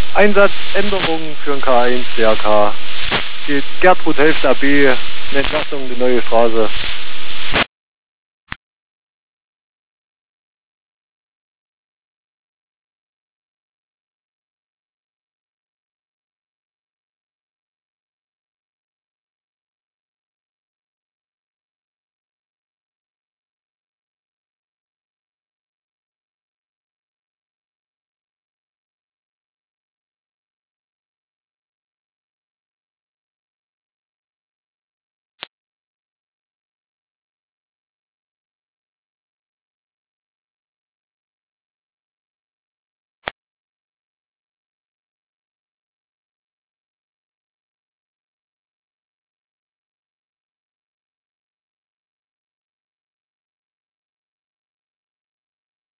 Einsatzänderungen für den K1 DRK. Geht Gertrud Helft AB, eine Entlassung, die neue Straße.